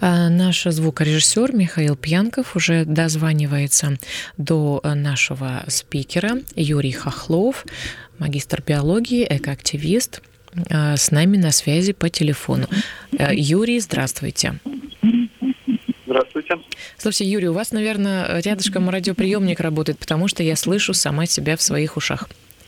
Наш звукорежиссер Михаил Пьянков уже дозванивается до нашего спикера Юрий Хохлов, магистр биологии, экоактивист, с нами на связи по телефону. Юрий, здравствуйте. Здравствуйте. Слушайте, Юрий, у вас, наверное, рядышком радиоприемник работает, потому что я слышу сама себя в своих ушах.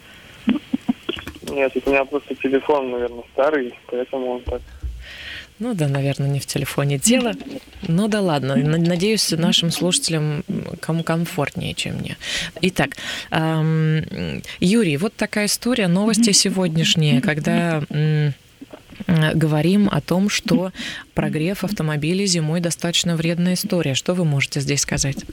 Нет, у меня просто телефон, наверное, старый, поэтому он так. Ну да, наверное, не в телефоне дело. Ну да ладно, надеюсь, нашим слушателям кому комфортнее, чем мне. Итак, Юрий, вот такая история, новости сегодняшние, когда говорим о том, что прогрев автомобилей зимой достаточно вредная история. Что вы можете здесь сказать?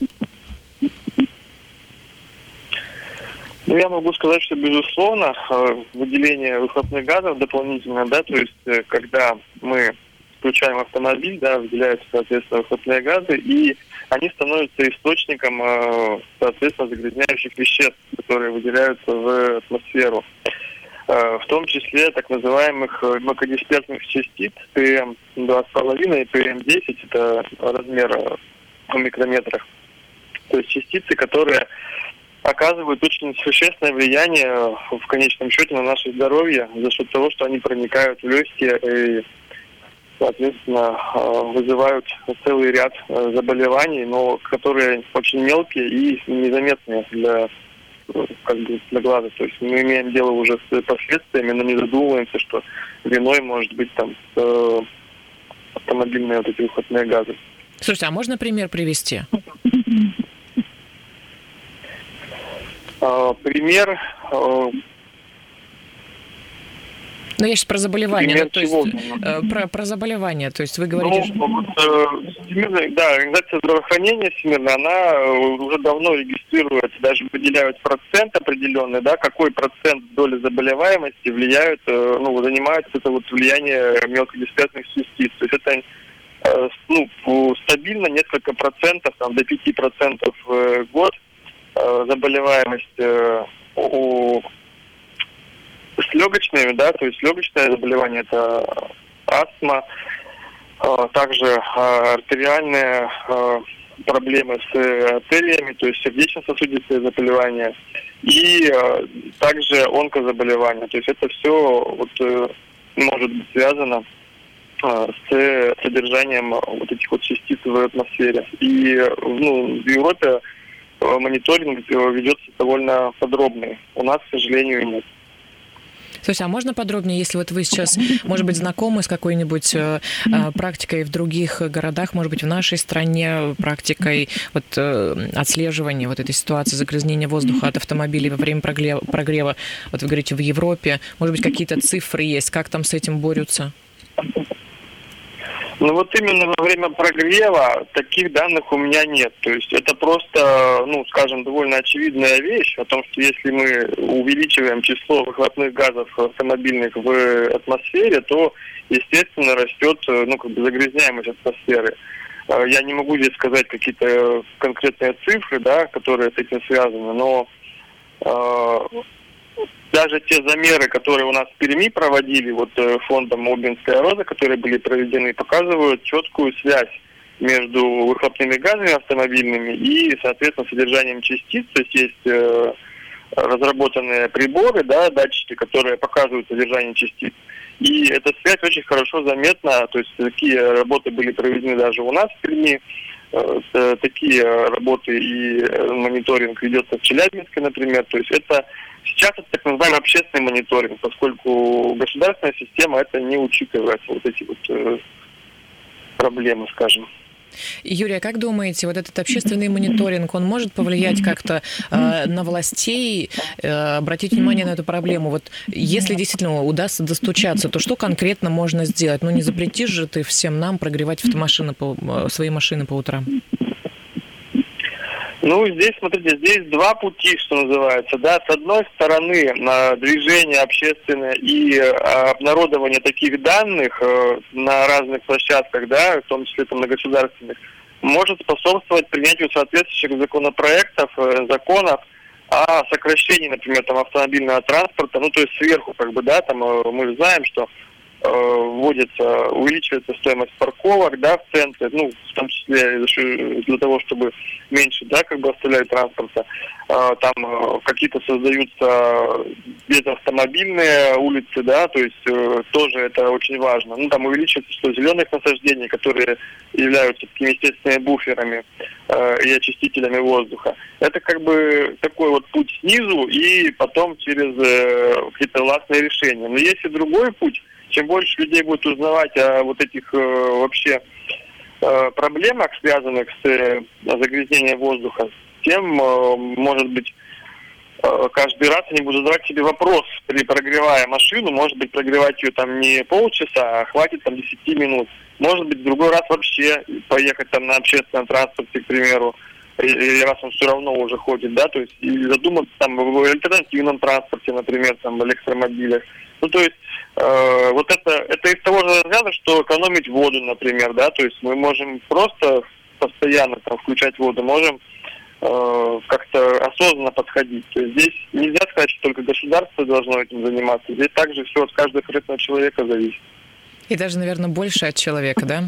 Ну, я могу сказать, что, безусловно, выделение выхлопных газов дополнительно, да, то есть, когда мы включаем автомобиль, да, выделяются, соответственно, выхлопные газы, и они становятся источником, соответственно, загрязняющих веществ, которые выделяются в атмосферу. В том числе так называемых мелкодисперсных частиц PM2,5 и PM10, это размер в микрометрах. То есть частицы, которые оказывают очень существенное влияние в конечном счете на наше здоровье за счет того, что они проникают в легкие и, соответственно, вызывают целый ряд заболеваний, но которые очень мелкие и незаметные для глаза. То есть мы имеем дело уже с последствиями, но не задумываемся, что виной может быть там автомобильные вот эти выхлопные газы. Слушайте, а можно пример привести? Пример. Ну, я сейчас про заболевания, Пример то есть про заболевания, то есть вы говорите... Да, Организация здравоохранения всемирная, она уже давно регистрирует, даже выделяют процент определенный, да, какой процент доли заболеваемости влияет, занимает это вот влияние мелкодисперсных частиц. То есть это стабильно несколько процентов, там, до 5% в год заболеваемость с легочными, да, то есть легочное заболевание – это астма, также артериальные проблемы с артериями, то есть сердечно-сосудистые заболевания, и также онкозаболевания. То есть это все может быть связано с содержанием вот этих вот частиц в атмосфере. И в Европе мониторинг ведется довольно подробный. У нас, к сожалению, нет. Слушайте, а можно подробнее, если вот вы сейчас, может быть, знакомы с какой-нибудь практикой в других городах, может быть, в нашей стране, практикой отслеживания вот этой ситуации загрязнения воздуха от автомобилей во время прогрева, вот вы говорите, в Европе, может быть, какие-то цифры есть, как там с этим борются? Ну вот именно во время прогрева таких данных у меня нет. То есть это просто, довольно очевидная вещь о том, что если мы увеличиваем число выхлопных газов автомобильных в атмосфере, то, естественно, растет, загрязняемость атмосферы. Я не могу здесь сказать какие-то конкретные цифры, да, которые с этим связаны, но даже те замеры, которые у нас в Перми проводили фондом «Обнинская роза», которые были проведены, показывают четкую связь между выхлопными газами автомобильными и, соответственно, содержанием частиц. То есть разработанные приборы, да, датчики, которые показывают содержание частиц. И эта связь очень хорошо заметна. То есть такие работы были проведены даже у нас в Перми. Такие работы и мониторинг ведется в Челябинске, например. То есть сейчас это так называемый общественный мониторинг, поскольку государственная система это не учитывает, вот эти проблемы, скажем. Юрий, а как думаете, вот этот общественный мониторинг, он может повлиять как-то на властей, обратить внимание на эту проблему? Вот если действительно удастся достучаться, то что конкретно можно сделать? Не запретишь же ты всем нам прогревать свои машины по утрам? Здесь два пути, что называется, да. С одной стороны, движение общественное и обнародование таких данных на разных площадках, да, в том числе на государственных, может способствовать принятию соответствующих законопроектов, законов о сокращении, например, автомобильного транспорта, то есть сверху, мы же знаем, что вводится, увеличивается стоимость парковок, да, в центре, ну, в том числе для того, чтобы меньше, да, как бы оставлять транспорта. Там какие-то создаются безавтомобильные улицы, да, то есть тоже это очень важно. Ну, там увеличивается число зеленых насаждений, которые являются такими естественными буферами и очистителями воздуха. Это как бы такой вот путь снизу и потом через какие-то властные решения. Но есть и другой путь. Чем больше людей будет узнавать о вот этих вообще проблемах, связанных с загрязнением воздуха, тем, может быть, каждый раз они будут задавать себе вопрос, прогревая машину, может быть, прогревать ее там не полчаса, а хватит там 10 минут. Может быть, в другой раз вообще поехать там на общественном транспорте, к примеру, или раз он все равно уже ходит, да, то есть и задуматься там в альтернативном транспорте, например, там в электромобилях. Ну, то есть вот это из того же разряда, что экономить воду, например, да, то есть мы можем просто постоянно там включать воду, можем как-то осознанно подходить. То есть здесь нельзя сказать, что только государство должно этим заниматься. Здесь также все от каждого конкретного человека зависит. И даже, наверное, больше от человека, да?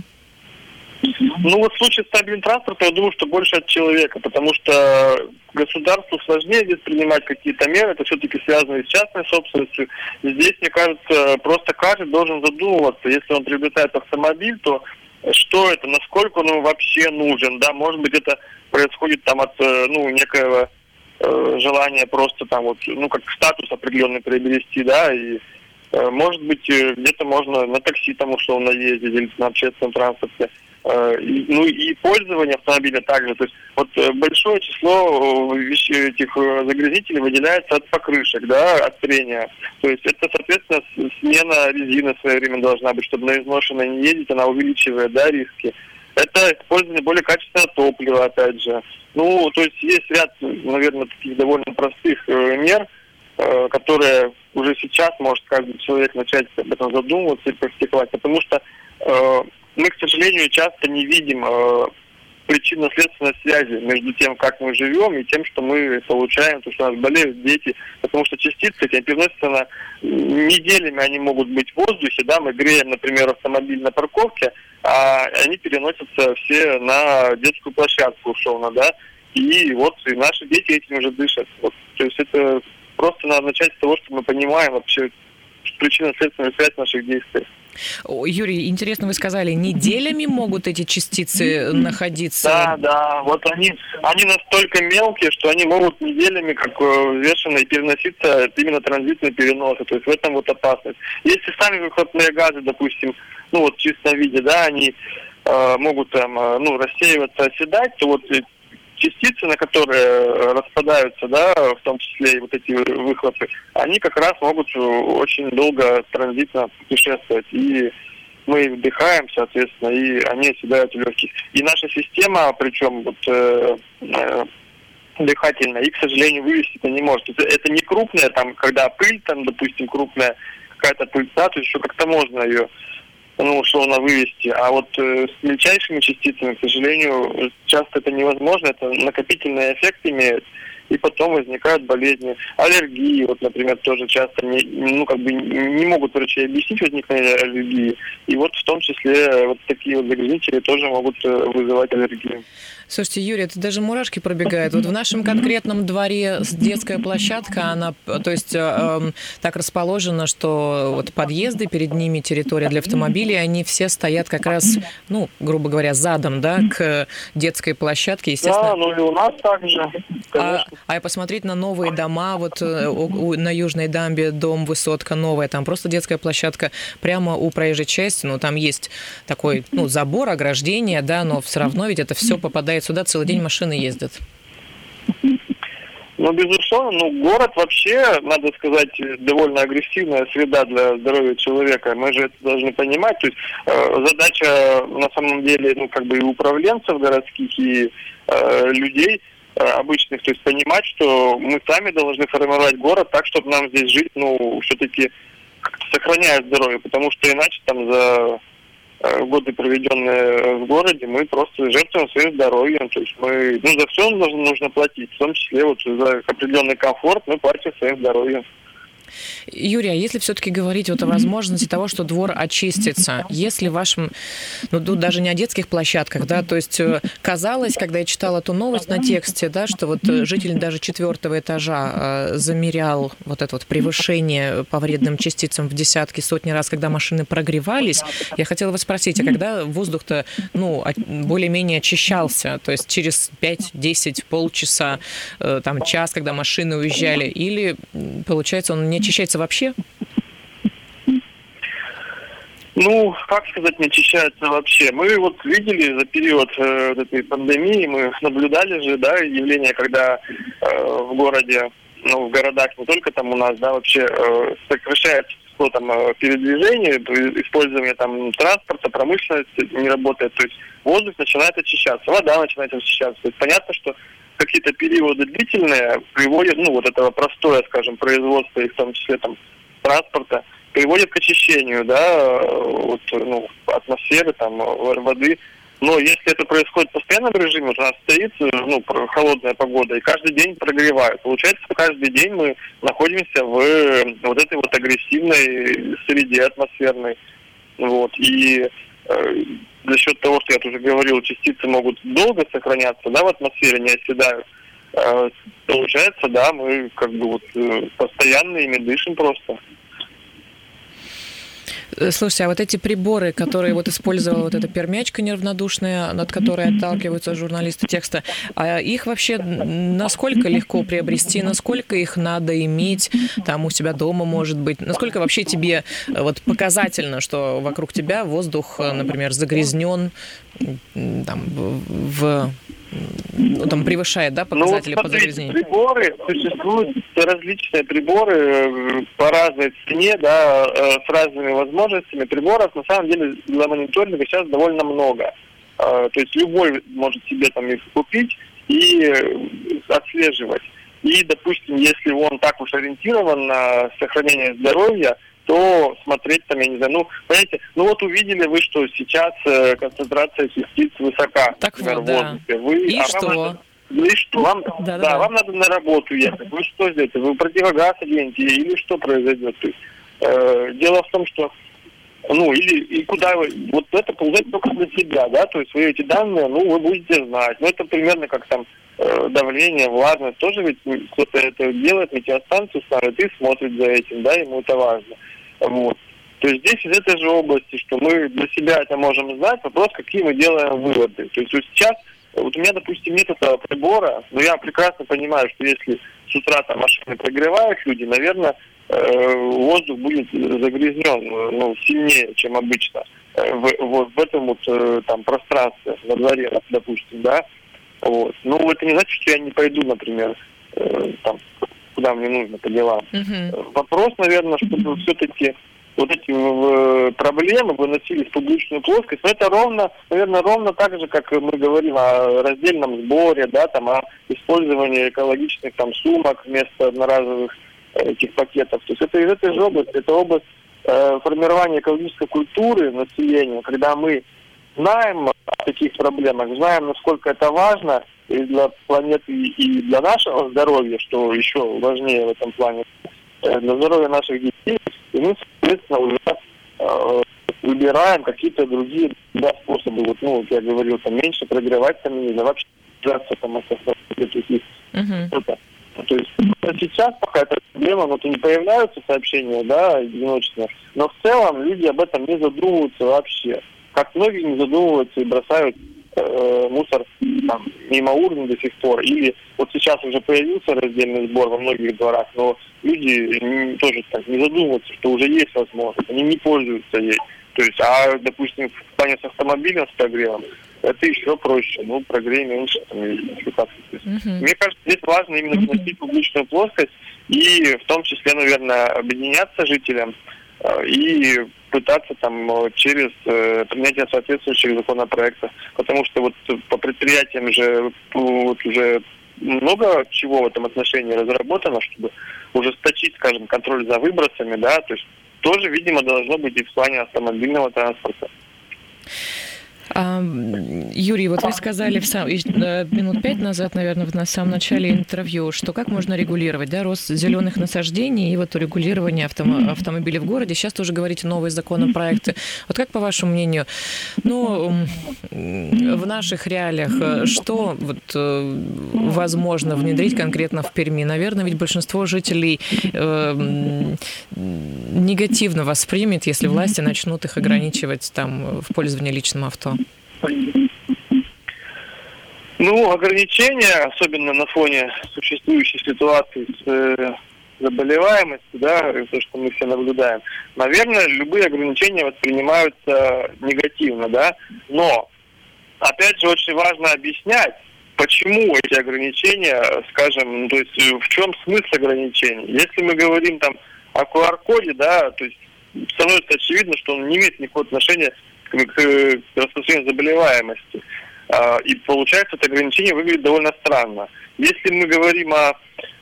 Ну вот в случае с стабильным транспортом, я думаю, что больше от человека, потому что государству сложнее здесь принимать какие-то меры, это все-таки связано и с частной собственностью. И здесь, мне кажется, просто каждый должен задумываться, если он приобретает автомобиль, то что это, насколько он ему вообще нужен, да, может быть, это происходит там от, ну, некоего желания просто там вот, ну, как статус определенный приобрести, да, и может быть, где-то можно на такси там условно ездить или на общественном транспорте. Ну и пользование автомобиля также. То есть вот большое число этих загрязнителей выделяется от покрышек, да, от трения. То есть это, соответственно, смена резины в свое время должна быть, чтобы на изношенной не ездить, она увеличивает, да, риски. Это использование более качественного топлива, опять же. Ну, то есть есть ряд, наверное, таких довольно простых мер, которые уже сейчас может каждый человек начать об этом задумываться и практиковать, потому что мы, к сожалению, часто не видим причинно-следственной связи между тем, как мы живем, и тем, что мы получаем, то, что у нас болеют дети, потому что частицы эти переносятся неделями, они могут быть в воздухе, да, мы греем, например, автомобиль на парковке, а они переносятся все на детскую площадку, условно, да, и вот и наши дети этим уже дышат. Вот, то есть это просто надо начать с того, что мы понимаем вообще причинно-следственную связь наших действий. Юрий, интересно, вы сказали, неделями могут эти частицы находиться? Да, вот они настолько мелкие, что они могут неделями, как взвешенные, переноситься именно транзитные переносы, то есть в этом вот опасность. Если сами выхлопные газы, допустим, ну вот в чистом виде, да, они могут там, ну, рассеиваться, оседать, то вот частицы, на которые распадаются, да, в том числе и вот эти выхлопы, они как раз могут очень долго транзитно путешествовать. И мы их вдыхаем, соответственно, и они оседают в легких. И наша система, причем вот дыхательная, и, к сожалению, вывести это не может. Это не крупная, там, когда пыль, там, допустим, крупная какая-то пыльца, то еще как-то можно ее, ну, условно, вывести. А вот с мельчайшими частицами, к сожалению, часто это невозможно. Это накопительный эффект имеет. И потом возникают болезни. Аллергии, вот, например, тоже часто не могут врачи объяснить возникновение аллергии. И вот в том числе вот такие вот загрязнители тоже могут вызывать аллергию. Слушайте, Юрий, это даже мурашки пробегают. Вот в нашем конкретном дворе детская площадка, она, то есть, так расположена, что вот подъезды, перед ними территория для автомобилей, они все стоят как раз, ну, грубо говоря, задом, да, к детской площадке, естественно. Да, ну и у нас также. А посмотреть на новые дома, вот на Южной дамбе дом «Высотка» новая, там просто детская площадка прямо у проезжей части, ну, там есть такой, ну, забор, ограждение, да, но все равно ведь это все попадает сюда, целый день машины ездят. Ну, безусловно, город вообще, надо сказать, довольно агрессивная среда для здоровья человека. Мы же это должны понимать. То есть задача, на самом деле, ну, как бы и управленцев городских, и людей обычных, то есть понимать, что мы сами должны формировать город так, чтобы нам здесь жить, ну, все-таки как-то сохраняя здоровье, потому что иначе там за годы, проведенные в городе, мы просто жертвуем своим здоровьем. То есть мы, ну, за все нужно платить, в том числе вот за определенный комфорт мы платим своим здоровьем. Юрий, а если все-таки говорить вот о возможности того, что двор очистится, если в вашем, ну тут даже не о детских площадках, да, то есть казалось, когда я читала эту новость на тексте, да, что вот житель даже 4-го этажа замерял вот это вот превышение по вредным частицам в десятки, сотни раз, когда машины прогревались. Я хотела вас спросить, а когда воздух-то, ну, более-менее очищался, то есть через 5-10, полчаса, там, час, когда машины уезжали, или, получается, он не очищается вообще? Ну, как сказать, не очищается вообще? Мы вот видели за период этой пандемии, мы наблюдали же, да, явление, когда в городе, ну, в городах, не только там у нас, да, вообще сокращается число там передвижения, использование там транспорта, промышленности не работает, то есть воздух начинает очищаться, вода начинает очищаться. То есть понятно, что какие-то периоды длительные приводят, ну, вот этого простое, скажем, производства, и в том числе там транспорта, приводит к очищению, да, вот, ну, атмосферы, там, воды. Но если это происходит в постоянном режиме, вот у нас стоит, ну, холодная погода, и каждый день прогревают. Получается, что каждый день мы находимся в вот этой вот агрессивной среде атмосферной. Вот. И за счет того, что я уже говорил, частицы могут долго сохраняться, да, в атмосфере, не оседают. Получается, да, мы как бы вот постоянно ими дышим просто. Слушайте, а вот эти приборы, которые вот использовала вот эта пермячка неравнодушная, над которой отталкиваются журналисты текста, а их вообще насколько легко приобрести, насколько их надо иметь там у себя дома, может быть, насколько вообще тебе вот показательно, что вокруг тебя воздух, например, загрязнен, там, ну, там превышает, да, показатели по загрязнению? Приборы, существуют различные приборы по разной цене, да, с разными возможностями. Приборов на самом деле для мониторинга сейчас довольно много. То есть любой может себе там их купить и отслеживать. И, допустим, если он так уж ориентирован на сохранение здоровья, то смотреть там, я не знаю, ну, понимаете, ну вот увидели вы, что сейчас концентрация частиц высока, так например, вот, в воздухе. Вы, и что? И что? Вам, вам надо на работу ехать. Вы что сделаете? Вы противогаз оденете или что произойдет? То есть, дело в том, что ну, и куда вы, вот это получается только для себя, да, то есть вы эти данные, ну, вы будете знать. Ну, это примерно как там давление, влажность, тоже ведь кто-то это делает, метеостанцию ставит и смотрит за этим, да, ему это важно. Вот. То есть здесь из этой же области, что мы для себя это можем знать, вопрос, какие мы делаем выводы. То есть вот сейчас, вот у меня, допустим, нет этого прибора, но я прекрасно понимаю, что если с утра там машины прогревают люди, наверное, воздух будет загрязнен, ну, сильнее, чем обычно в этом вот там пространстве во дворе, допустим, да. Вот. Ну, это не значит, что я не пойду, например, там, куда мне нужно по делам. Вопрос, наверное, чтобы все-таки вот эти проблемы выносились в публичную плоскость, но это ровно так же, как мы говорим о раздельном сборе, да, там, о использовании экологичных там сумок вместо одноразовых этих пакетов. То есть это из этой же области, это область формирования экологической культуры населения, когда мы знаем о таких проблемах, знаем, насколько это важно и для планеты, и для нашего здоровья, что еще важнее в этом плане, для здоровья наших детей, и мы, соответственно, уже выбираем какие-то другие способы. Вот, ну, я говорил, там, меньше прогревать, там, не знаю, вообще держаться там от таких. То есть сейчас пока эта проблема, вот и не появляются сообщения, да, одиночные, но в целом люди об этом не задумываются вообще. Как многие не задумываются и бросают мусор там, мимо урны до сих пор. Или вот сейчас уже появился раздельный сбор во многих дворах, но люди тоже так не задумываются, что уже есть возможность, они не пользуются ей. То есть, допустим, в плане с автомобилем, с прогревом, это еще проще, ну, прогрей меньше, там, Мне кажется, здесь важно именно вносить публичную плоскость и в том числе, наверное, объединяться жителям и пытаться там через принятие соответствующих законопроектов. Потому что вот по предприятиям же вот уже много чего в этом отношении разработано, чтобы ужесточить, скажем, контроль за выбросами, да, то есть тоже, видимо, должно быть и в плане автомобильного транспорта. Юрий, вот вы сказали минут 5 назад, наверное, на самом начале интервью, что как можно регулировать, да, рост зеленых насаждений и вот урегулирование автомобилей в городе. Сейчас тоже говорите новые законопроекты. Вот как, по вашему мнению, в наших реалиях, что вот возможно внедрить конкретно в Перми? Наверное, ведь большинство жителей негативно воспримет, если власти начнут их ограничивать там в пользовании личным авто. Ограничения, особенно на фоне существующей ситуации с заболеваемостью, да, то, что мы все наблюдаем, наверное, любые ограничения воспринимаются негативно, да, но, опять же, очень важно объяснять, почему эти ограничения, скажем, то есть в чем смысл ограничений. Если мы говорим там о QR-коде, да, то есть становится очевидно, что он не имеет никакого отношения к распространению заболеваемости. И получается, это ограничение выглядит довольно странно. Если мы говорим о,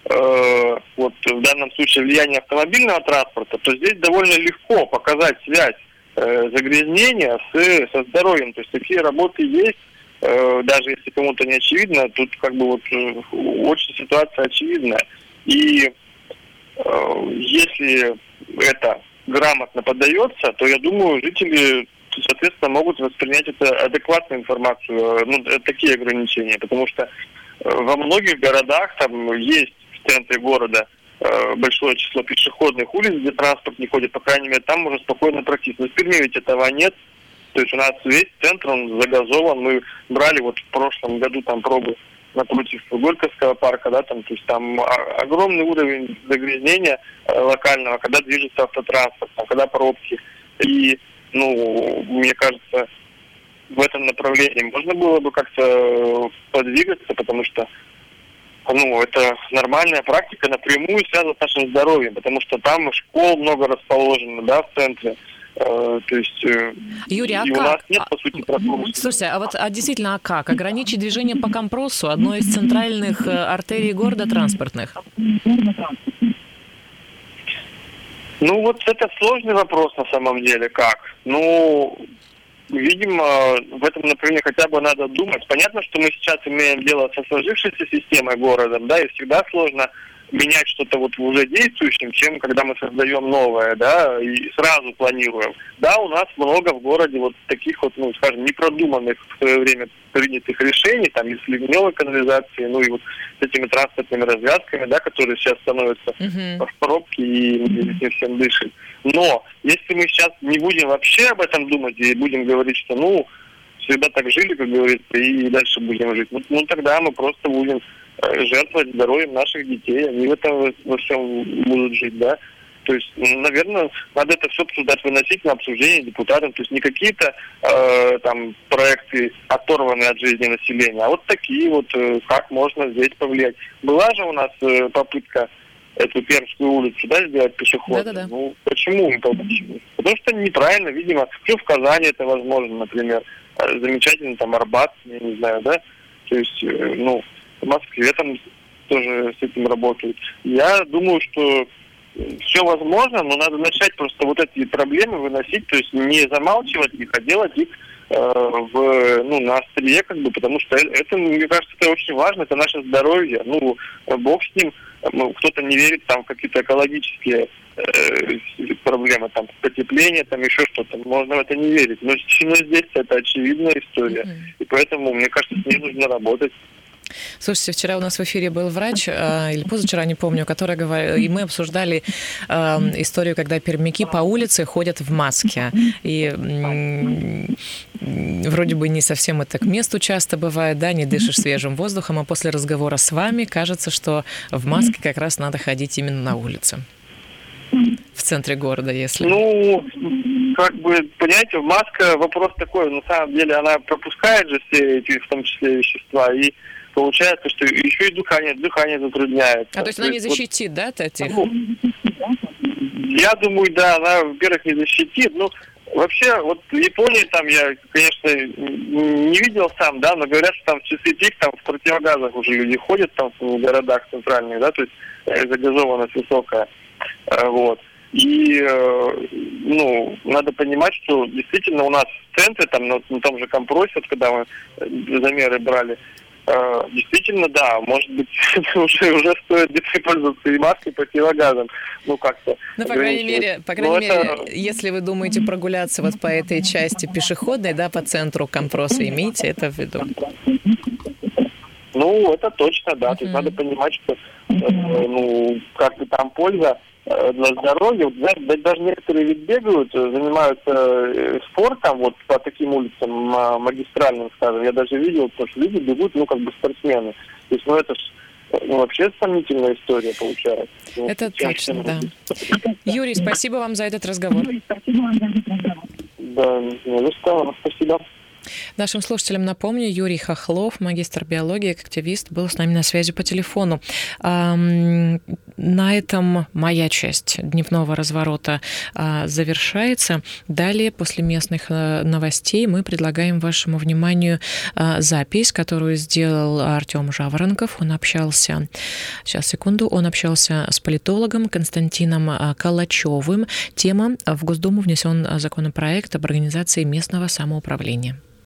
в данном случае, влиянии автомобильного транспорта, то здесь довольно легко показать связь загрязнения со здоровьем. То есть такие работы есть, даже если кому-то не очевидно, тут очень ситуация очевидная. И если это грамотно подается, то, я думаю, жители, соответственно, могут воспринять это адекватную информацию, такие ограничения, потому что во многих городах там есть в центре города большое число пешеходных улиц, где транспорт не ходит, по крайней мере, там можно спокойно пройтись. Но в Перми ведь этого нет. То есть у нас весь центр, он загазован. Мы брали в прошлом году там пробы напротив Горьковского парка, да, там, то есть там огромный уровень загрязнения локального, когда движется автотранспорт, когда пробки. И, мне кажется, в этом направлении можно было бы как-то подвигаться, потому что, это нормальная практика, напрямую связана с нашим здоровьем, потому что там школ много расположено, да, в центре. То есть Юрий, у нас нет, по сути, проблем. Слушайте, действительно, как? Ограничить движение по Компросу, одной из центральных артерий города транспортных? Это сложный вопрос на самом деле. Как? Видимо, в этом направлении хотя бы надо думать. Понятно, что мы сейчас имеем дело со сложившейся системой города, да, и всегда сложно менять что-то уже действующим, чем когда мы создаем новое, да, и сразу планируем. Да, у нас много в городе таких скажем, непродуманных в свое время принятых решений, там, и с ливневой канализацией, и с этими транспортными развязками, да, которые сейчас становятся в пробке и не всем дышим. Но если мы сейчас не будем вообще об этом думать и будем говорить, что, всегда так жили, как говорится, и дальше будем жить, тогда мы просто будем жертвовать здоровьем наших детей, они в этом во всем будут жить, да. То есть, наверное, надо это все обсуждать, выносить на обсуждение депутатам, то есть не какие-то проекты, оторванные от жизни населения, а такие как можно здесь повлиять. Была же у нас попытка эту Пермскую улицу, да, сделать пешеходной. Да. Почему не получилось? Потому что неправильно, видимо, в Казани это возможно, например, замечательно там Арбат, я не знаю, да, то есть, в Москве там тоже с этим работают. Я думаю, что все возможно, но надо начать просто эти проблемы выносить, то есть не замалчивать их, а делать их на острие, потому что это, мне кажется, это очень важно, это наше здоровье. Бог с ним, кто-то не верит в какие-то экологические проблемы, потепление, еще что-то. Можно в это не верить. Но здесь это очевидная история. И поэтому, мне кажется, с ней нужно работать. Слушайте, вчера у нас в эфире был врач, или позавчера, не помню, который говорил, и мы обсуждали историю, когда пермяки по улице ходят в маске. И вроде бы не совсем это к месту часто бывает, да, не дышишь свежим воздухом, а после разговора с вами кажется, что в маске как раз надо ходить именно на улице. В центре города, если... понимаете, маска, вопрос такой, на самом деле она пропускает же все эти, в том числе, вещества, и получается, что еще и дыхание затрудняется. То есть она не защитит, да, от этих? Я думаю, да, она, во-первых, не защитит. Вообще, в Японии там я, конечно, не видел сам, да, но говорят, что там в часы пик, там в противогазах уже люди ходят там в городах центральных, да, то есть загазованность высокая. И, надо понимать, что действительно у нас в центре, там, на том же Компросе, вот, когда мы замеры брали, действительно, да, может быть, уже стоит где-то пользоваться и маской, и противогазом. Как-то. По крайней мере, если вы думаете прогуляться вот по этой части пешеходной, да, по центру Компроса, имейте это в виду. Это точно, да. То есть надо понимать, что, как бы там польза для здоровья. Вот, знаете, даже некоторые ведь бегают, занимаются спортом, вот по таким улицам магистральным, скажем. Я даже видел, потому что люди бегут, как бы спортсмены. То есть, это вообще сомнительная история получается. Это точно, да. Юрий, спасибо вам за этот разговор. Да, не что, спасибо. Нашим слушателям напомню, Юрий Хохлов, магистр биологии, активист, был с нами на связи по телефону. На этом моя часть дневного разворота завершается. Далее, после местных новостей, мы предлагаем вашему вниманию запись, которую сделал Артем Жаворонков. Он общался с политологом Константином Калачевым. Тема: в Госдуму внесен законопроект об организации местного самоуправления.